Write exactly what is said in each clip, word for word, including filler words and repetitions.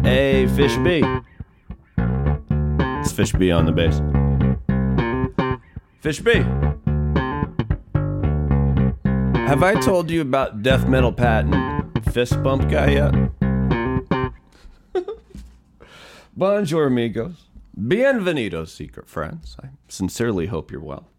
Hey, Fish B. It's Fish B on the bass. Fish B. Have I told you about Death Metal Pat and Fist Bump Guy yet? Bonjour, amigos. Bienvenidos, secret friends. I sincerely hope you're well.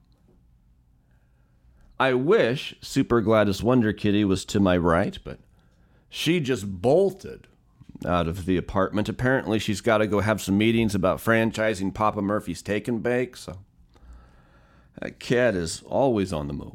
I wish Super Gladys Wonder Kitty was to my right, but she just bolted out of the apartment. Apparently, she's got to go have some meetings about franchising Papa Murphy's Take and Bake, so that cat is always on the move.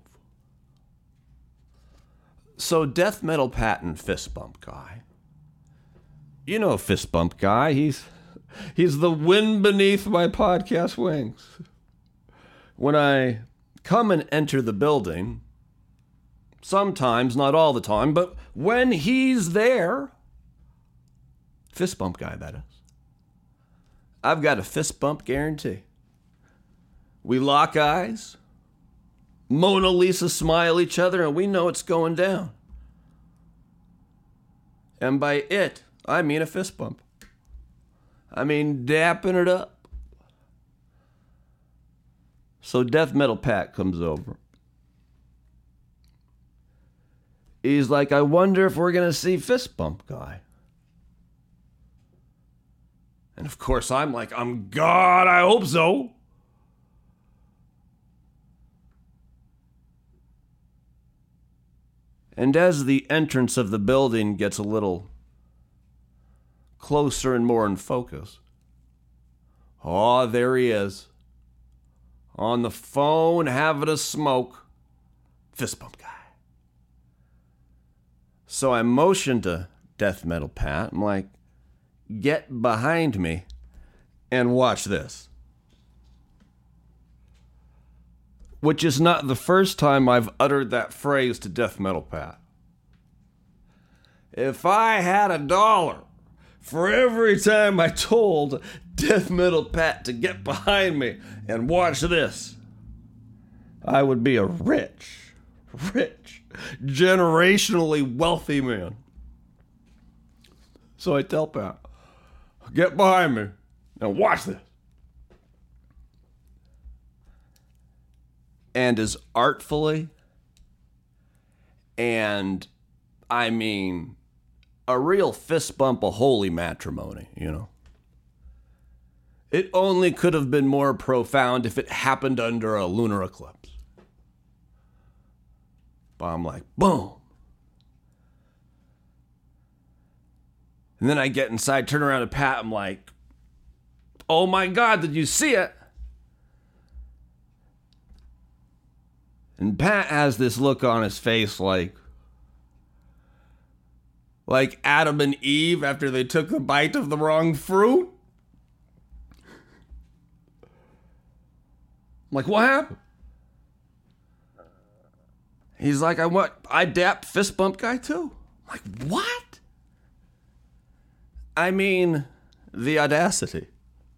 So, Death Metal Pat and Fist Bump Guy. You know Fist Bump Guy. He's he's the wind beneath my podcast wings. When I come and enter the building, sometimes, not all the time, but when he's there, Fist Bump Guy, that is, I've got a fist bump guarantee. We lock eyes, Mona Lisa smile each other, and we know it's going down. And by it, I mean a fist bump. I mean dapping it up. So Death Metal Pat comes over. He's like, I wonder if we're going to see Fist Bump Guy. And of course I'm like, I'm God, I hope so. And as the entrance of the building gets a little closer and more in focus, oh, there he is. On the phone, having a smoke. Fist Bump Guy. So I motioned to Death Metal Pat. I'm like, get behind me and watch this. Which is not the first time I've uttered that phrase to Death Metal Pat. If I had a dollar for every time I told Death Metal Pat to get behind me and watch this, I would be a rich, rich, generationally wealthy man. So I tell Pat, get behind me and watch this. And as artfully and, I mean, a real fist bump of holy matrimony, you know. It only could have been more profound if it happened under a lunar eclipse. But I'm like, boom. And then I get inside, turn around to Pat, I'm like, oh my God, did you see it? And Pat has this look on his face like, like Adam and Eve after they took a bite of the wrong fruit. I'm like, what happened? He's like, I what? I dapped Fist Bump Guy too. I'm like, what? I mean, the audacity.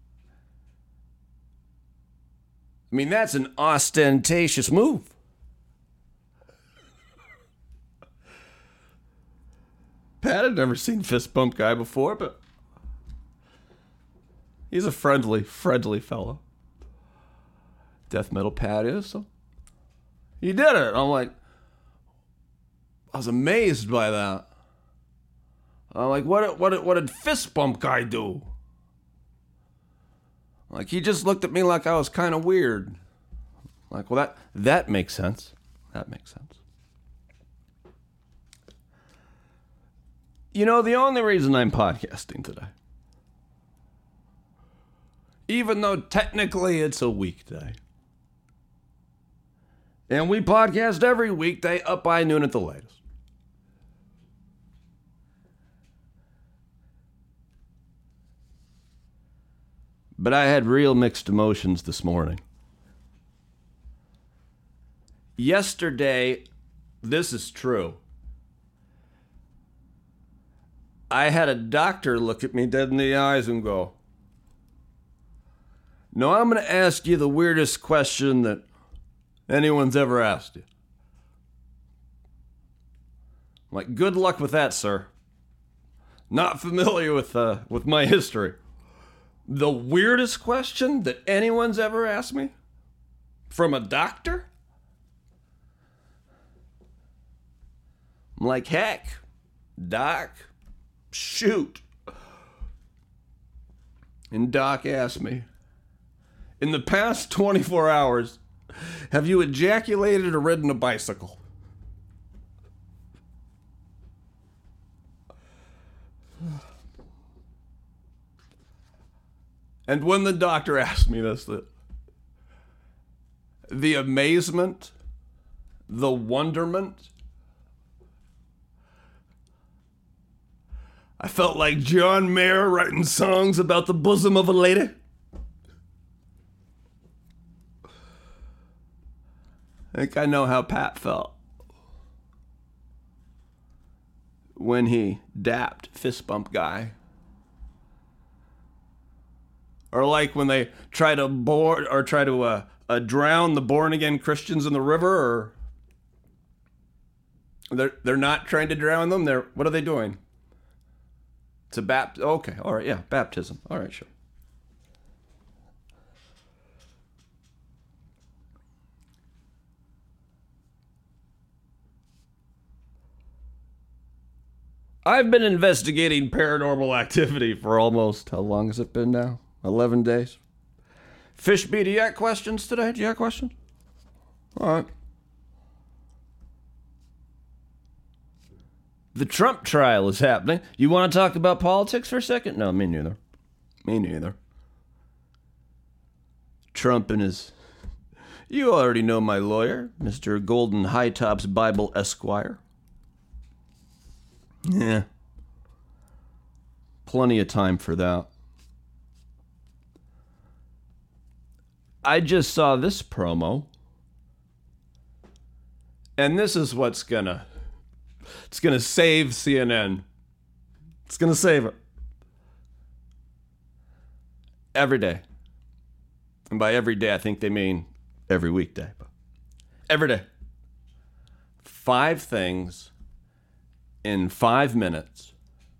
I mean, that's an ostentatious move. Pat had never seen Fist Bump Guy before, but he's a friendly, friendly fellow. Death Metal Pat is, so he did it. I'm like, I was amazed by that. I'm like, what, what, what did Fist Bump Guy do? Like, he just looked at me like I was kind of weird. Like, well, that, that makes sense. That makes sense. You know, the only reason I'm podcasting today, even though technically it's a weekday, and we podcast every weekday up by noon at the latest, but I had real mixed emotions this morning. Yesterday, this is true, I had a doctor look at me dead in the eyes and go, no, I'm going to ask you the weirdest question that anyone's ever asked you. I'm like, good luck with that, sir. not familiar with uh, with my history. The weirdest question that anyone's ever asked me from a doctor? I'm like, heck, Doc, shoot. And Doc asked me, in the past twenty-four hours, have you ejaculated or ridden a bicycle? And when the doctor asked me this, the, the amazement, the wonderment, I felt like John Mayer writing songs about the bosom of a lady. I think I know how Pat felt when he dapped Fist Bump Guy. Or like when they try to board or try to uh, uh, drown the born-again Christians in the river, or they're they're not trying to drown them. They're what are they doing? It's a bapt. Okay, all right, yeah, baptism. All right, sure. I've been investigating paranormal activity for almost, how long has it been now? eleven days. Fishby, do you have questions today? Do you have questions? All right. The Trump trial is happening. You want to talk about politics for a second? No, me neither. Me neither. Trump and his... You already know my lawyer, Mister Golden Hightops Bible Esquire. Yeah. Plenty of time for that. I just saw this promo, and this is what's gonna, it's gonna save C N N. It's gonna save it. Every day. And by every day, I think they mean every weekday. But every day. Five things in five minutes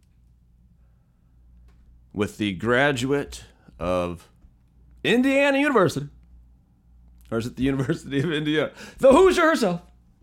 with the graduate of Indiana University. Or is it the University of Indiana? The Hoosier herself.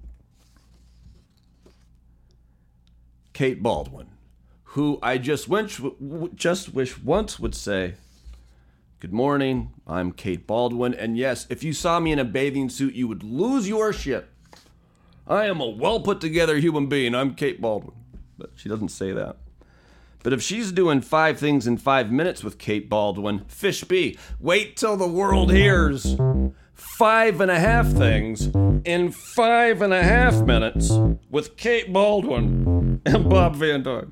Kate Baldwin, who I just wish, just wish once would say, good morning, I'm Kate Baldwin. And yes, if you saw me in a bathing suit, you would lose your shit. I am a well put together human being. I'm Kate Baldwin. But she doesn't say that. But if she's doing five things in five minutes with Kate Baldwin, Fishby, wait till the world hears five and a half things in five and a half minutes with Kate Baldwin and Bob Van Duyne.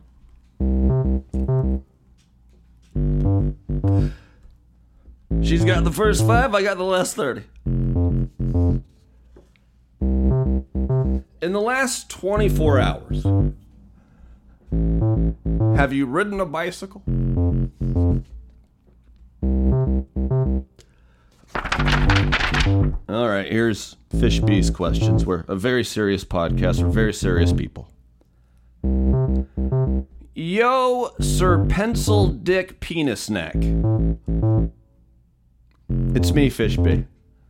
She's got the first five, I got the last thirty. In the last twenty-four hours, have you ridden a bicycle? All right, here's Fishby's questions. We're a very serious podcast. We're very serious people. Yo, Sir Pencil Dick Penis Neck. It's me, Fishby.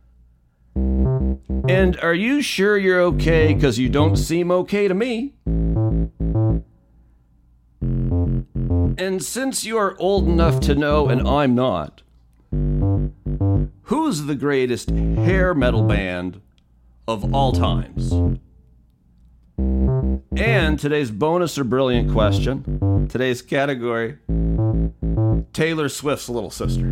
And are you sure you're okay? Because you don't seem okay to me. And since you are old enough to know and I'm not, who's the greatest hair metal band of all times? And today's bonus or brilliant question, today's category, Taylor Swift's little sister.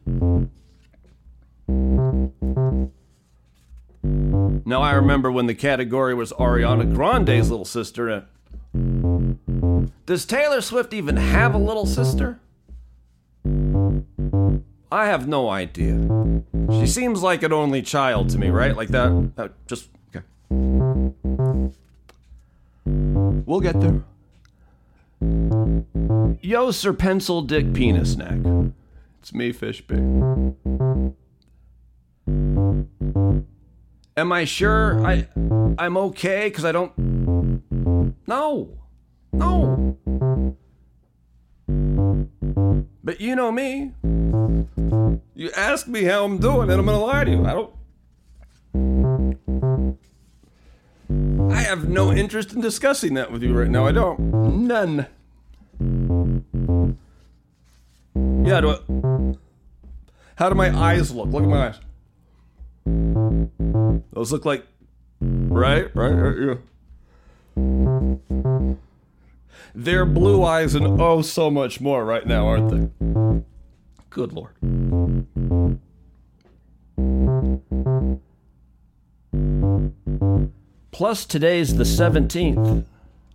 Now I remember when the category was Ariana Grande's little sister. Does Taylor Swift even have a little sister? I have no idea. She seems like an only child to me, right? Like that, that just, okay. We'll get there. Yo, Sir Pencil Dick Penis Neck. It's me, Fishby. Am I sure I, I'm okay? Because I don't... No. No. But you know me. You ask me how I'm doing, and I'm going to lie to you. I don't... I have no interest in discussing that with you right now. I don't. None. Yeah, do I... How do my eyes look? Look at my eyes. Those look like... Right? Right? Right? Yeah. They're blue eyes and oh so much more right now, aren't they? Good Lord. Plus, today's the seventeenth.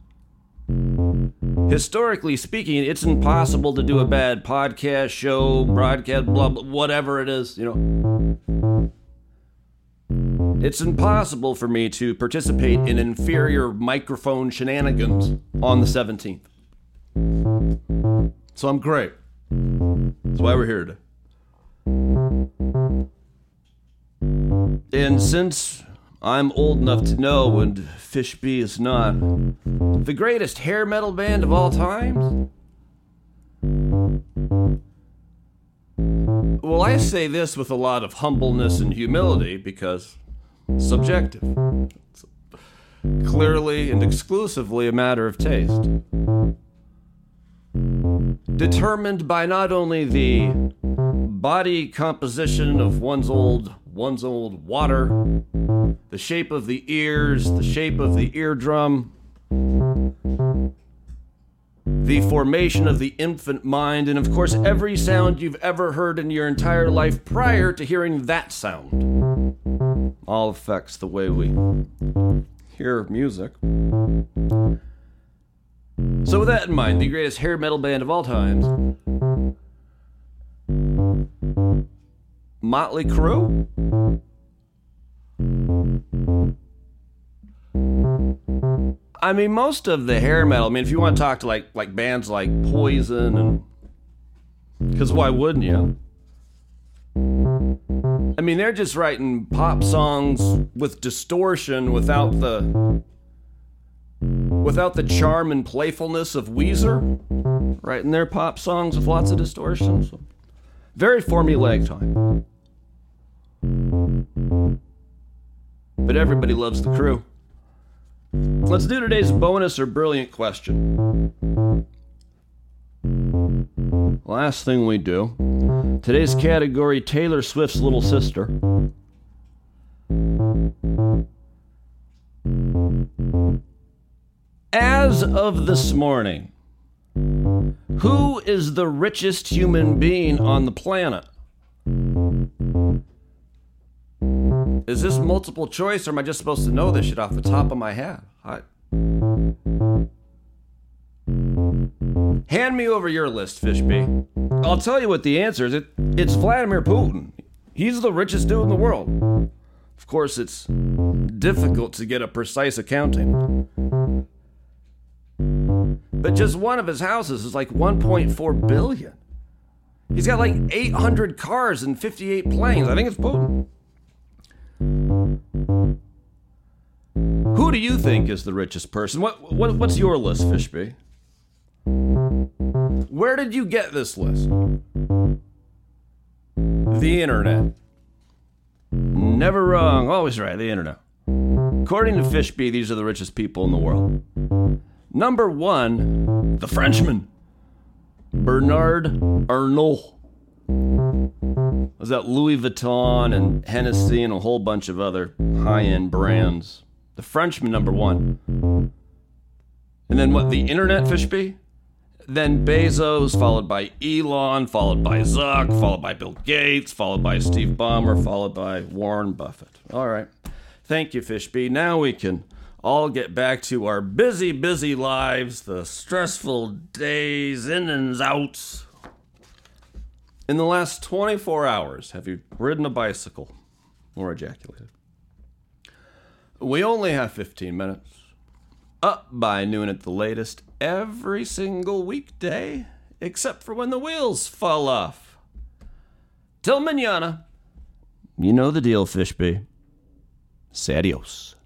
Historically speaking, it's impossible to do a bad podcast, show, broadcast, blah, blah, whatever it is, you know. It's impossible for me to participate in inferior microphone shenanigans on the seventeenth. So I'm great. That's why we're here today. And since I'm old enough to know and Fishby is not, the greatest hair metal band of all times? Well, I say this with a lot of humbleness and humility because subjective. It's clearly and exclusively a matter of taste. Determined by not only the body composition of one's old one's old water, the shape of the ears, the shape of the eardrum, the formation of the infant mind, and of course every sound you've ever heard in your entire life prior to hearing that sound. All affects the way we hear music. So with that in mind, the greatest hair metal band of all times, Motley Crue? I mean, most of the hair metal, I mean, if you want to talk to like like bands like Poison, and because why wouldn't you? I mean, they're just writing pop songs with distortion without the without the charm and playfulness of Weezer, writing their pop songs with lots of distortion. So, very formulaic time. But everybody loves the Crew. Let's do today's bonus or brilliant question. Last thing we do. Today's category, Taylor Swift's little sister. As of this morning, who is the richest human being on the planet? Is this multiple choice, or am I just supposed to know this shit off the top of my head? I... Hand me over your list, Fishby. I'll tell you what the answer is. It, it's Vladimir Putin. He's the richest dude in the world. Of course, it's difficult to get a precise accounting. But just one of his houses is like one point four billion. He's got like eight hundred cars and fifty-eight planes. I think it's Putin. Who do you think is the richest person? What, what what's your list, Fishby? Where did you get this list? The internet. Never wrong, always right, the internet. According to Fishby, these are the richest people in the world. Number one, the Frenchman, Bernard Arnault. Was that Louis Vuitton and Hennessy and a whole bunch of other high-end brands. The Frenchman, number one. And then what, the internet, Fishby? Then Bezos, followed by Elon, followed by Zuck, followed by Bill Gates, followed by Steve Ballmer, followed by Warren Buffett. All right. Thank you, Fishby. Now we can all get back to our busy, busy lives, the stressful days, in and outs. In the last twenty-four hours, have you ridden a bicycle or ejaculated? We only have fifteen minutes. Up by noon at the latest, every single weekday, except for when the wheels fall off. Till mañana. You know the deal, Fishby. Say adios.